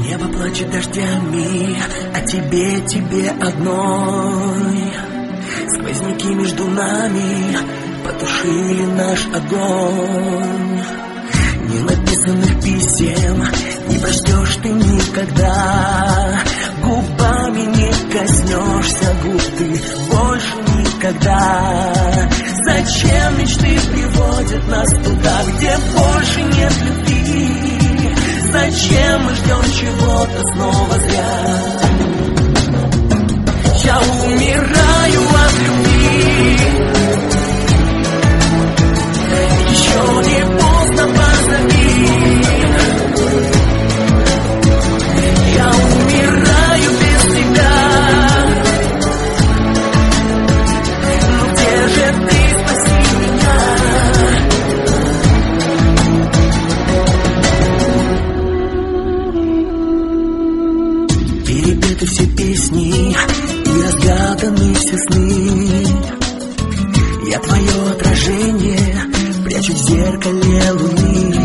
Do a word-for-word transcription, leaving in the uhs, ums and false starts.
Небо плачет дождями, а тебе, тебе одной. Сквозняки между нами потушили наш огонь. Ненаписанных писем не прочтешь ты никогда. Губами не коснешься губ ты больше никогда. Зачем мечты приводят нас туда, где больше нет любви? Зачем мы ждем чего-то снова зря? Я умираю от любви. Еще не поздно, позови. Я умираю без тебя. Ну где же ты, спаси меня? Перепеты все песни и разгаданы все сны. Я твое отражение прячу в зеркале луны.